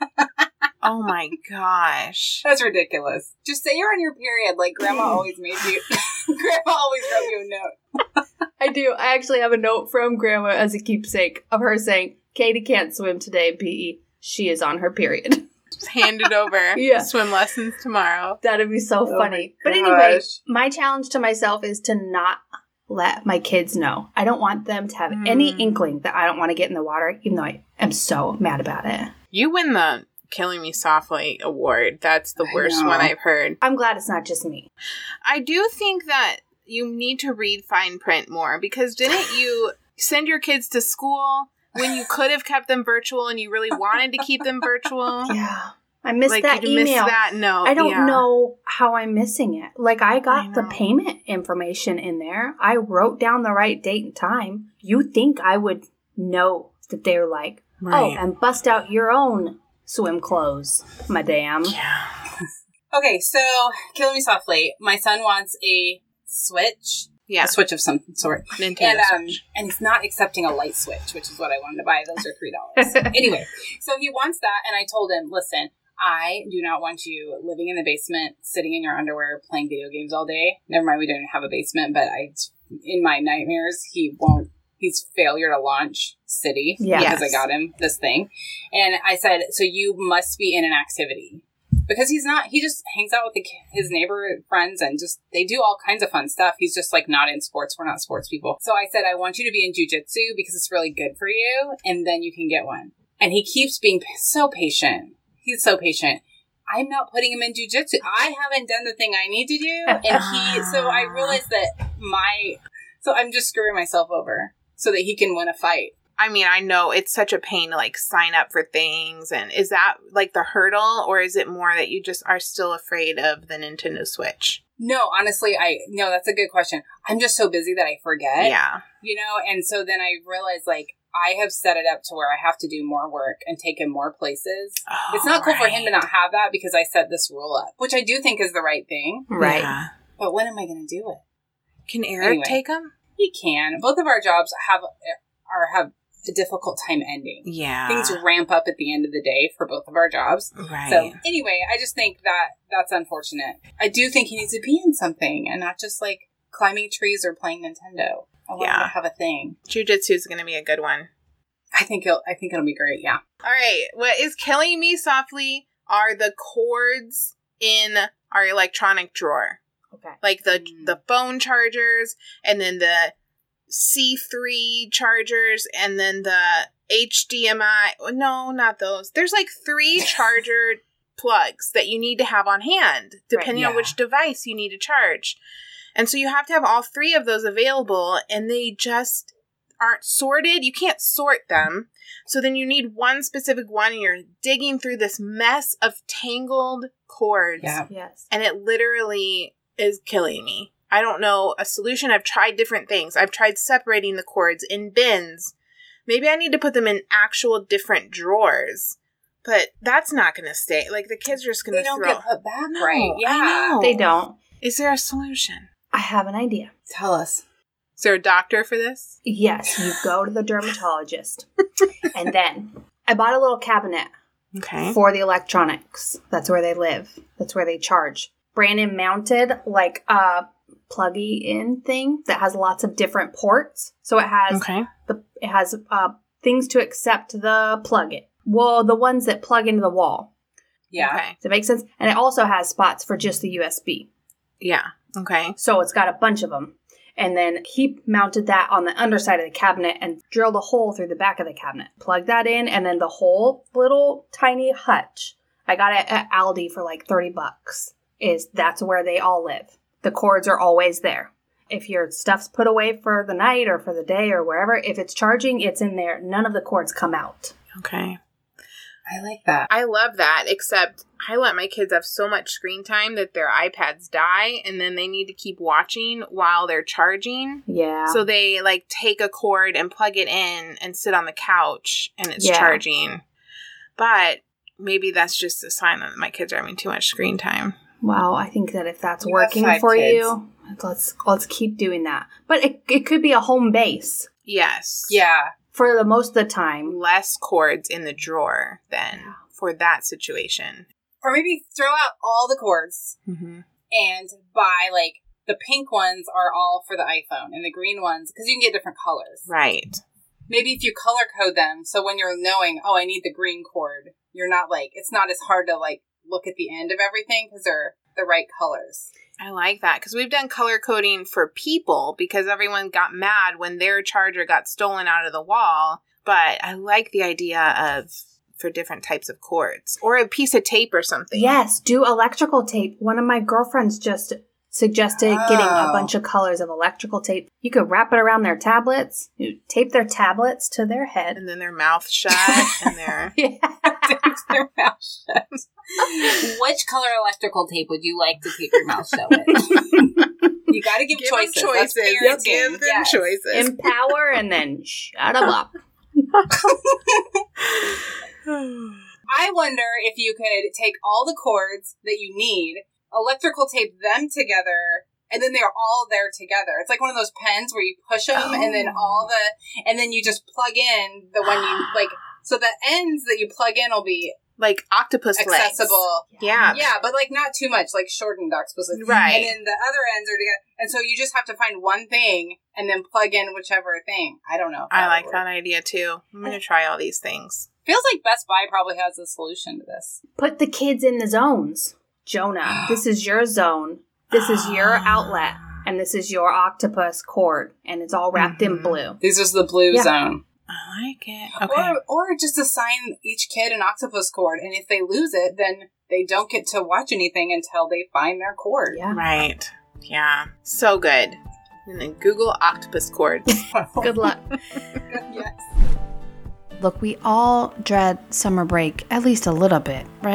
Oh my gosh. That's ridiculous. Just say you're on your period like Grandma always made you. Grandma always wrote you a note. I do. I actually have a note from Grandma as a keepsake of her saying, Katie can't swim today in P E. She is on her period. Just hand it over. Yeah. Swim lessons tomorrow. That'd be so Oh funny. my But anyway, gosh. my challenge to myself is to not let my kids know. I don't want them to have any Mm. inkling that I don't want to get in the water, even though I am so mad about it. You win the Killing Me Softly award. That's the I worst know. one I've heard. I'm glad it's not just me. I do think that you need to read fine print more, because didn't you send your kids to school when you could have kept them virtual and you really wanted to keep them virtual? Yeah. I missed like that you email. missed that note. I don't yeah. know how I'm missing it. Like, I got I the know. payment information in there. I wrote down the right date and time. You think I would know that they're like, Right. oh, and bust out your own swim clothes, madame. Yeah. Okay, so Killing Me Softly. My son wants a Switch. Yeah. A Switch of some sort. Nintendo And um, Switch. and he's not accepting a light switch, which is what I wanted to buy. Those are three dollars. Anyway, so he wants that, and I told him, listen, I do not want you living in the basement, sitting in your underwear, playing video games all day. Never mind, we don't have a basement, but I, in my nightmares, he won't. He's failure to launch city Yes. because I got him this thing, and I said, so you must be in an activity. Because he's not, he just hangs out with the, his neighbor friends and just, they do all kinds of fun stuff. He's just like not in sports. We're not sports people. So I said, I want you to be in jujitsu because it's really good for you. And then you can get one. And he keeps being so patient. He's so patient. I'm not putting him in jujitsu. I haven't done the thing I need to do. And he, so I realized that my, so I'm just screwing myself over so that he can win a fight. I mean, I know it's such a pain to like sign up for things. And is that like the hurdle, or is it more that you just are still afraid of the Nintendo Switch? No, honestly, I, no, that's a good question. I'm just so busy that I forget. Yeah. You know, and so then I realized, like, I have set it up to where I have to do more work and take him more places. Oh, it's not cool right. for him to not have that because I set this rule up, which I do think is the right thing. Right. Yeah. But when am I going to do it? Can Eric Anyway. take him? He can. Both of our jobs have are have a difficult time ending. Yeah. Things ramp up at the end of the day for both of our jobs. Right. So anyway, I just think that that's unfortunate. I do think he needs to be in something and not just like climbing trees or playing Nintendo. I want Yeah. him to have a thing. Jiu-Jitsu is going to be a good one. I think it'll. I think it'll be great. Yeah. All right. What is killing me softly are the cords in our electronic drawer. Okay. Like the Mm. the phone chargers, and then the C three chargers, and then the H D M I. No, not those. There's like three charger plugs that you need to have on hand, depending on yeah. which device you need to charge. And so you have to have all three of those available, and they just aren't sorted. You can't sort them. So then you need one specific one, and you're digging through this mess of tangled cords. Yeah. Yes. And it literally is killing me. I don't know a solution. I've tried different things. I've tried separating the cords in bins. Maybe I need to put them in actual different drawers. But that's not going to stay. Like, the kids are just going They to don't throw. get put back No, right. I Yeah. know. They don't. Is there a solution? I have an idea. Tell us. Is there a doctor for this? Yes, you go to the dermatologist. And then I bought a little cabinet Okay. for the electronics. That's where they live. That's where they charge. Brandon mounted like a pluggy in thing that has lots of different ports. So it has Okay. the it has uh, things to accept the plug in. Well, the ones that plug into the wall. Yeah. Okay. Does that make sense? And it also has spots for just the U S B. Yeah. Okay. So it's got a bunch of them. And then he mounted that on the underside of the cabinet and drilled a hole through the back of the cabinet. Plugged that in, and then the whole little tiny hutch, I got it at Aldi for like thirty bucks, is that's where they all live. The cords are always there. If your stuff's put away for the night or for the day or wherever, if it's charging, it's in there. None of the cords come out. Okay. I like that. I love that, except I let my kids have so much screen time that their iPads die, and then they need to keep watching while they're charging. Yeah. So they, like, take a cord and plug it in and sit on the couch, and it's Yeah. charging. But maybe that's just a sign that my kids are having too much screen time. Well, I think that if that's You have working five for kids. you, let's let's keep doing that. But it, it could be a home base Yes. Yeah. for the most of the time. Less cords in the drawer then Yeah. for that situation. Or maybe throw out all the cords Mm-hmm. and buy like the pink ones are all for the iPhone and the green ones because you can get different colors. Right. Maybe if you color code them, so when you're knowing, oh, I need the green cord, you're not like it's not as hard to like look at the end of everything because they're the right colors. I like that because we've done color coding for people because everyone got mad when their charger got stolen out of the wall. But I like the idea of for different types of cords or a piece of tape or something. Yes, do electrical tape. One of my girlfriends just suggested getting a Oh. bunch of colors of electrical tape. You could wrap it around their tablets, you tape their tablets to their head. And then their mouth shut and their Yeah. Tape their mouth shut. Which color electrical tape would you like to tape your mouth shut with? You got to give, give them choices. That's choices. parenting. Give them Yes. choices. Empower and then shut them up. I wonder if you could take all the cords that you need, electrical tape them together, and then they're all there together. It's like one of those pens where you push them, Oh. and then all the, and then you just plug in the one you like. So the ends that you plug in will be Like octopus legs. accessible. Yeah. Yeah, but like not too much, like shortened octopus. legs. Right. And then the other ends are together, and so you just have to find one thing and then plug in whichever thing. I don't know. if I would like work. that idea too. I'm going to try all these things. Feels like Best Buy probably has a solution to this. Put the kids in the zones. Jonah, this is your zone. This is your outlet. And this is your octopus cord. And it's all wrapped in Mhm. blue. This is the blue Yeah. zone. I like it. Okay. Or, or just assign each kid an octopus cord, and if they lose it, then they don't get to watch anything until they find their cord. Yeah. Right. Yeah. So good. And then Google octopus cords. Good luck. Yes. Look, we all dread summer break at least a little bit, right?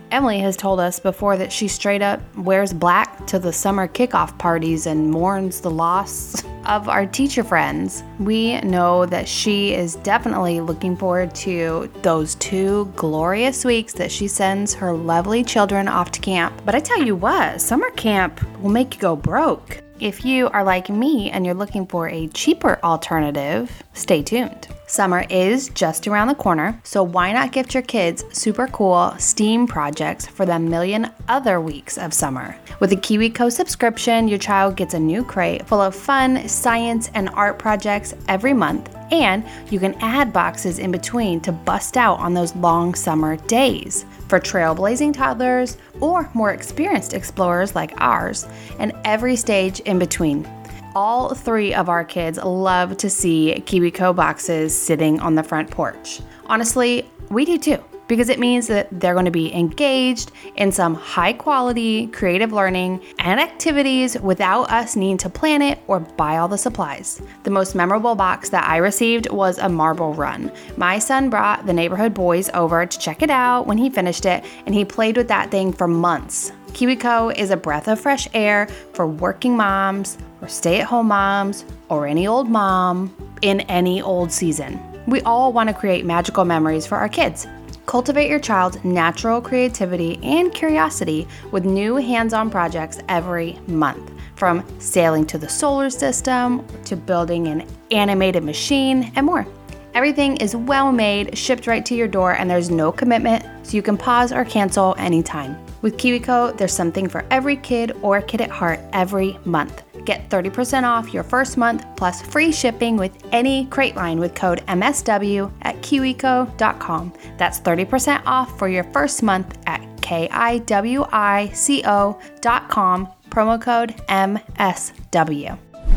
Emily has told us before that she straight up wears black to the summer kickoff parties and mourns the loss of our teacher friends. We know that she is definitely looking forward to those two glorious weeks that she sends her lovely children off to camp. But I tell you what, summer camp will make you go broke. If you are like me and you're looking for a cheaper alternative, stay tuned. Summer is just around the corner, so why not gift your kids super cool STEAM projects for the million other weeks of summer? With a KiwiCo subscription, your child gets a new crate full of fun science and art projects every month, and you can add boxes in between to bust out on those long summer days. For trailblazing toddlers or more experienced explorers like ours, and every stage in between. All three of our kids love to see KiwiCo boxes sitting on the front porch. Honestly, we do too, because it means that they're going to be engaged in some high quality creative learning and activities without us needing to plan it or buy all the supplies. The most memorable box that I received was a marble run. My son brought the neighborhood boys over to check it out when he finished it, and he played with that thing for months. KiwiCo is a breath of fresh air for working moms or stay-at-home moms or any old mom in any old season. We all want to create magical memories for our kids. Cultivate your child's natural creativity and curiosity with new hands-on projects every month. From sailing to the solar system to building an animated machine and more. Everything is well made, shipped right to your door, and there's no commitment, so you can pause or cancel anytime. With KiwiCo, there's something for every kid or kid at heart every month. Get thirty percent off your first month plus free shipping with any crate line with code M S W at kiwico dot com. That's thirty percent off for your first month at K I W I C O dot com, promo code M S W.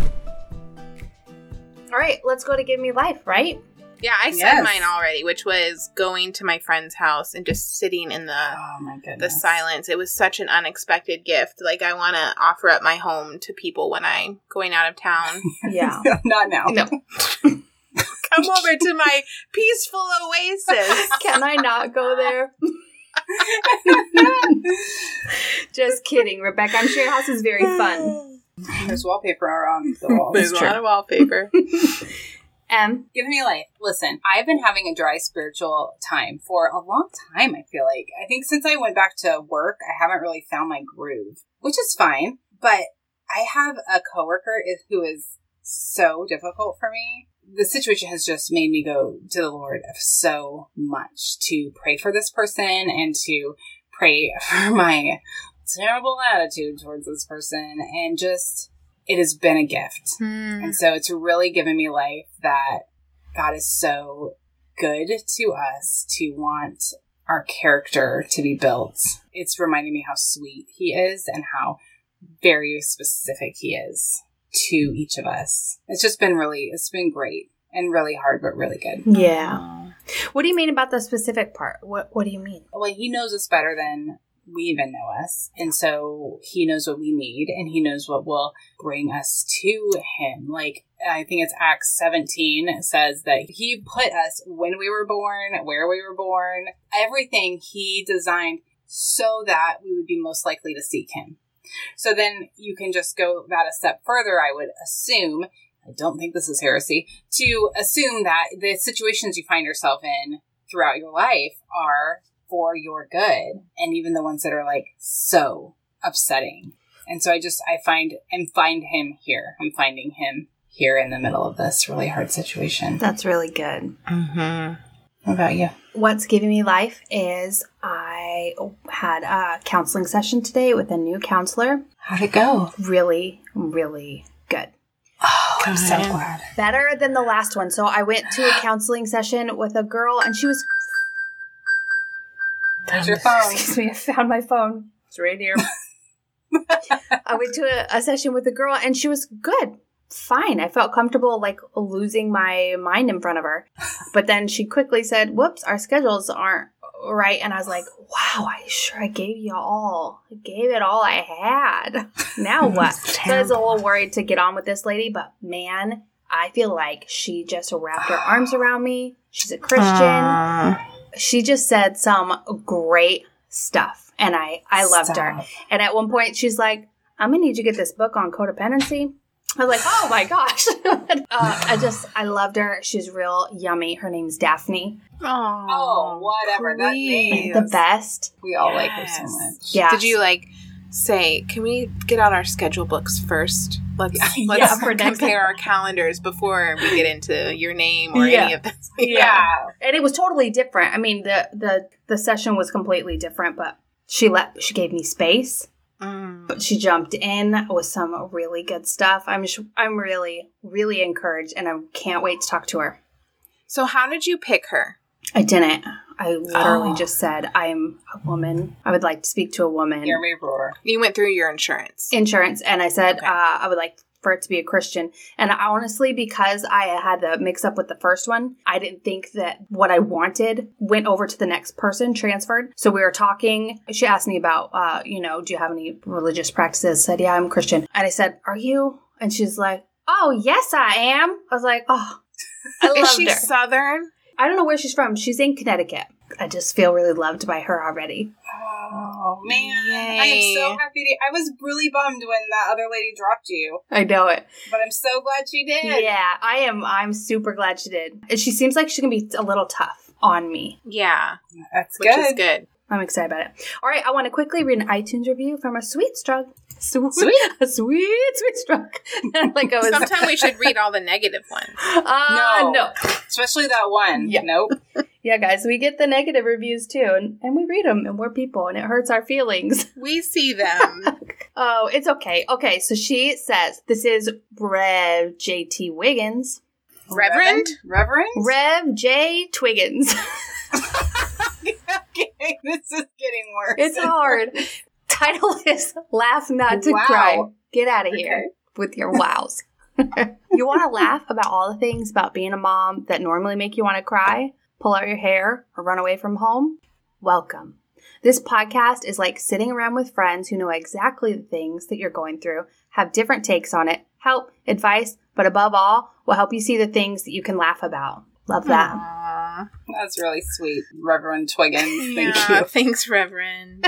All right, let's go to Give Me Life, right? Yeah, I said Yes. mine already, which was going to my friend's house and just sitting in the Oh my the goodness. silence. It was such an unexpected gift. Like, I want to offer up my home to people when I'm going out of town. Yeah. Not now. No. Come over to my peaceful oasis. Can I not go there? Just kidding, Rebecca. I'm sure your house is very fun. There's wallpaper on the walls. There's a lot of wallpaper. Em, Give Me Life. Listen, I've been having a dry spiritual time for a long time, I feel like. I think since I went back to work, I haven't really found my groove, which is fine. But I have a coworker is- who is so difficult for me. The situation has just made me go to the Lord so much to pray for this person and to pray for my terrible attitude towards this person. And just, it has been a gift. Hmm. And so it's really given me life that God is so good to us to want our character to be built. It's reminding me how sweet he is and how very specific he is to each of us. It's just been really, it's been great and really hard, but really good. yeah. What do you mean about the specific part? What What do you mean? Well, he knows us better than we even know us. And so he knows what we need and he knows what will bring us to him. Like, I think it's Acts seventeen. It says that he put us when we were born, where we were born, everything he designed so that we would be most likely to seek him. So then you can just go that a step further, I would assume. I don't think this is heresy, to assume that the situations you find yourself in throughout your life are for your good, and even the ones that are like so upsetting. And so I just, I find, and find him here. I'm finding him here in the middle of this really hard situation. That's really good. Mm-hmm. What about you? What's giving me life is I had a counseling session today with a new counselor. How'd it go? Really, really good. Oh, I'm so Good. glad. Better than the last one. So I went to a counseling session with a girl and she was... There's your phone. Excuse me, I found my phone. It's right here. I went to a, a session with a girl and she was good. Fine. I felt comfortable like losing my mind in front of her. But then she quickly said, whoops, our schedules aren't right. And I was like, wow, I sure I gave you all. I gave it all I had. Now what? So I was a little worried to get on with this lady, but man, I feel like she just wrapped her arms around me. She's a Christian. Uh, She just said some great stuff. And I, I loved her. Stop. And at one point, she's like, I'm going to need you to get this book on codependency. I was like, oh my gosh. uh, I just, I loved her. She's real yummy. Her name's Daphne. Oh, whatever. That name. The best. We all like her so Yes. much. Yeah. Did you like say, can we get out our schedule books first? Let's, Yeah, let's for next compare our calendars before we get into your name or Yeah. any of this. Yeah. And it was totally different. I mean, the, the, the session was completely different, but she let, she gave me space. Mm. But she jumped in with some really good stuff. I'm sh- I'm really, really encouraged, and I can't wait to talk to her. So how did you pick her? I didn't. I literally Oh. just said, I'm a woman. I would like to speak to a woman. Hear me roar. You went through your insurance. Insurance. And I said, Okay. uh, I would like for it to be a Christian. And honestly, because I had the mix up with the first one, I didn't think that what I wanted went over to the next person, transferred. So we were talking. She asked me about, uh, you know, do you have any religious practices? I said, yeah, I'm Christian. And I said, are you? And she's like, oh, yes, I am. I was like, oh, I loved Is she her. Southern? I don't know where she's from. She's in Connecticut. I just feel really loved by her already. Oh, man. Yay. I am so happy to. I was really bummed when that other lady dropped you, I know it. but I'm so glad she did. Yeah, I am. I'm super glad she did. And she seems like she can be a little tough on me. Yeah, That's which good. is good. I'm excited about it. All right, I want to quickly read an iTunes review from a sweet strug. Sweet, Sweet. a sweet, sweet strug. like I was. Sometime we should read all the negative ones. Uh, No. no. Especially that one. Yeah. Nope. Yeah, guys, we get the negative reviews too, and, and we read them, and we're people, and it hurts our feelings. We see them. Oh, it's okay. Okay, so she says, this is Rev J T Wiggins. Reverend? Reverend? Rev J Twiggins. Okay, this is getting worse. It's hard. Title is Laugh Not to Wow. Cry. Get out of here Okay. with your wows. You want to laugh about all the things about being a mom that normally make you want to cry, pull out your hair, or run away from home? Welcome. This podcast is like sitting around with friends who know exactly the things that you're going through, have different takes on it, help, advice, but above all, will help you see the things that you can laugh about. Love that. Aww. That's really sweet, Reverend Twiggins. Thank Yeah, you. thanks, Reverend.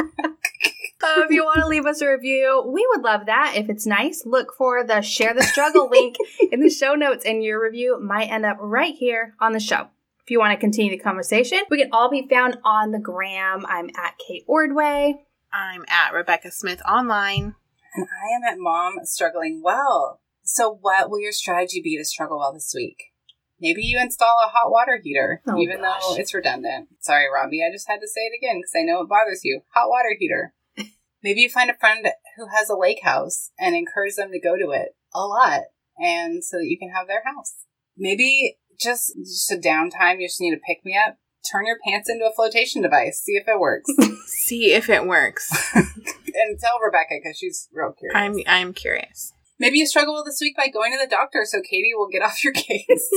Uh, if you want to leave us a review, we would love that. If it's nice, look for the Share the Struggle link in the show notes, and your review might end up right here on the show. If you want to continue the conversation, we can all be found on the gram. I'm at Kate Ordway. I'm at Rebecca Smith online. And I am at Mom Struggling Well. So what will your strategy be to struggle well this week? Maybe you install a hot water heater, Oh, even gosh. though it's redundant. Sorry, Robbie, I just had to say it again because I know it bothers you. Hot water heater. Maybe you find a friend who has a lake house and encourage them to go to it a lot, and so that you can have their house. Maybe just, just a downtime, you just need to pick me up. Turn your pants into a flotation device. See if it works. See if it works. And tell Rebecca because she's real curious. I'm I'm curious. Maybe you struggle this week by going to the doctor so Katie will get off your case.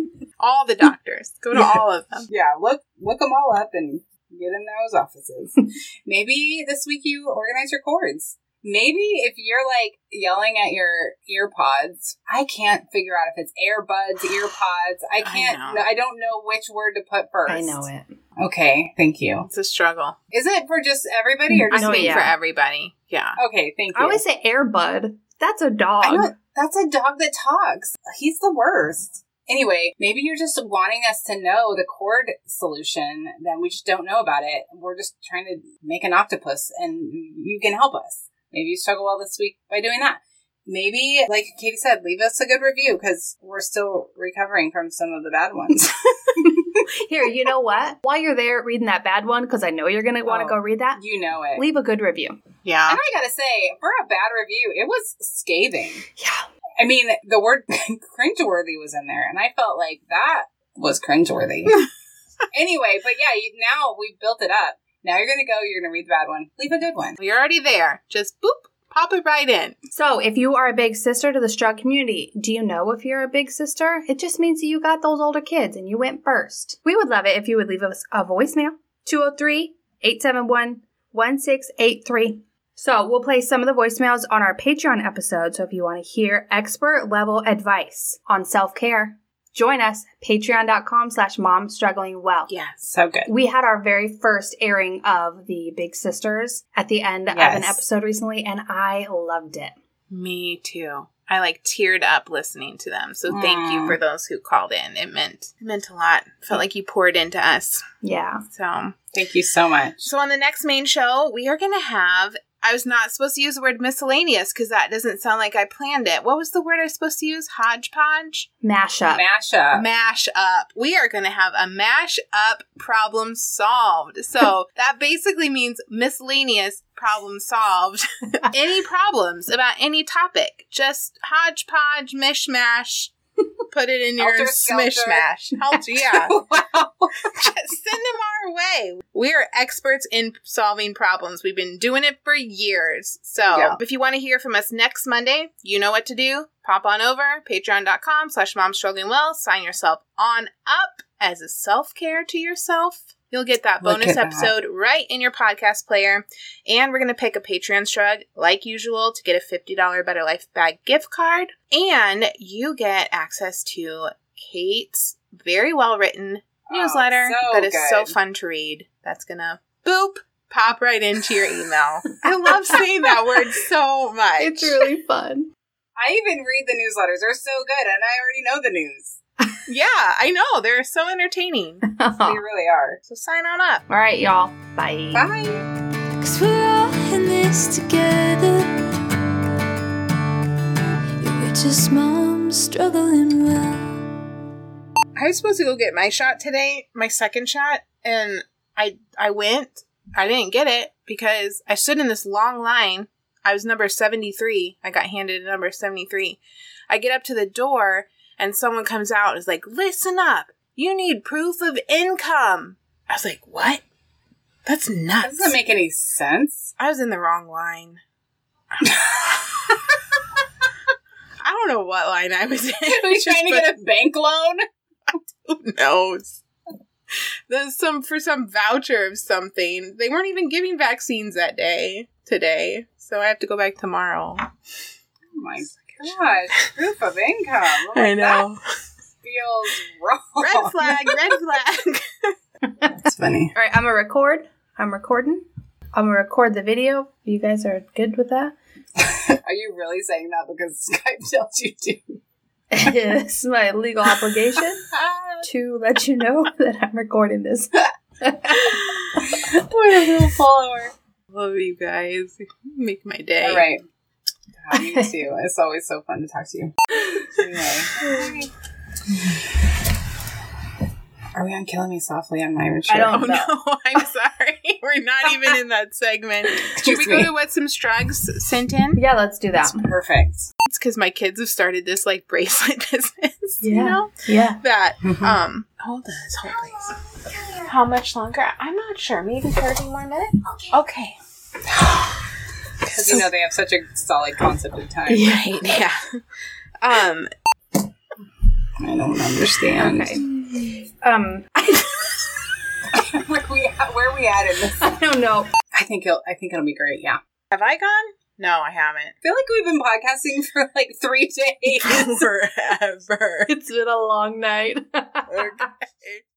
All the doctors. Go to Yeah. all of them. Yeah, look look them all up and get in those offices. Maybe this week you organize your cords. Maybe if you're like yelling at your ear pods, I can't figure out if it's earbuds, ear pods. I can't, I I, know. don't know which word to put first. I know it. Okay, thank you. It's a struggle. Is it for just everybody or I just know, think me? yeah. for everybody. Yeah. Okay, thank you. I always say Airbud. That's a dog. I know, that's a dog that talks. He's the worst. Anyway, maybe you're just wanting us to know the cord solution, then we just don't know about it. We're just trying to make an octopus and you can help us. Maybe you struggle well this week by doing that. Maybe, like Katie said, leave us a good review because we're still recovering from some of the bad ones. Here, you know what? While you're there reading that bad one, because I know you're going to want to Oh. go read that, You know it. leave a good review. Yeah. And I gotta say, for a bad review, it was scathing. Yeah. I mean, the word cringeworthy was in there, and I felt like that was cringeworthy. Anyway, but yeah, you, now we've built it up. Now you're gonna go, you're gonna read the bad one. Leave a good one. You're already there. Just boop. Pop it right in. So, if you are a big sister to the Strug community, do you know if you're a big sister? It just means that you got those older kids and you went first. We would love it if you would leave us a voicemail, two oh three, eight seven one, one six eight three. So, we'll play some of the voicemails on our Patreon episode, so if you want to hear expert level advice on self-care, join us, patreon.com slash mom struggling well. Yes. So good. We had our very first airing of the Big Sisters at the end Yes. of an episode recently, and I loved it. Me too. I like teared up listening to them. So thank you Aw. for those who called in. It meant it meant a lot. Felt like you poured into us. Yeah. So Thank you so much. so on the next main show, we are going to have. I was not supposed to use the word miscellaneous because that doesn't sound like I planned it. What was the word I was supposed to use? Hodgepodge? Mashup. Mashup. Mash up. We are going to have a mash up problem solved. So that basically means miscellaneous problem solved. Any problems about any topic, just hodgepodge, mishmash. Put it in your Helter skelter. smishmash. Helter, yeah. Wow. Just send them our way. We are experts in solving problems. We've been doing it for years. So Yeah. if you want to hear from us next Monday, you know what to do. Pop on over, patreon.com slash mom struggling well. Sign yourself on up as a self-care to yourself. You'll get that Look bonus at that. episode right in your podcast player. And we're going to pick a Patreon shrug, like usual, to get a fifty dollars Better Life Bag gift card. And you get access to Kate's very well-written newsletter so that is so good. fun to read. That's going to, boop, pop right into your email. I love saying that word so much. It's really fun. I even read the newsletters. They're so good, and I already know the news. Yeah, I know. They're so entertaining. They really are. So sign on up. All right, y'all. Bye. Bye. Cause we're all in this together. Yeah, we're just moms struggling well. I was supposed to go get my shot today, my second shot, and I I went. I didn't get it because I stood in this long line. I was number seventy-three. I got handed a number seventy-three. I get up to the door, and someone comes out and is like, listen up. You need proof of income. I was like, what? That's That nuts. doesn't make any sense. I was in the wrong line. I don't know what line I was in. Are you trying to But get a bank loan? who knows? There's some for some voucher of something. They weren't even giving vaccines that day today, so I have to go back tomorrow. Oh my gosh. Proof of income. Oh my, That feels wrong. Red flag, red flag. That's funny. All right, I'm going to record. I'm recording. I'm going to record the video. You guys are good with that? Are you really saying that because Skype tells you to? It's my legal obligation to let you know that I'm recording this. What a little follower. Love you guys. Make my day. All right. God, you too. It's always so fun to talk to you. Anyway. Are we on Killing Me Softly? I'm not even sure. I don't Oh know. no, I'm sorry. We're not even in that segment. Should Excuse we go me. to what some strugs sent in? Yeah, let's do that. Perfect. It's because my kids have started this like bracelet business. You Yeah. know? Yeah. That Mhm. um hold on, hold please. How much longer? I'm not sure. Maybe thirty more minutes? Okay. Because, you know, they have such a solid concept of time. Right, yeah. Um I don't understand. Okay. Um, where, we at, where are we at in this? I don't know. I think it'll, I think it'll be great, yeah. have I gone? No, I haven't. I feel like we've been podcasting for like three days. Forever. It's been a long night. Okay.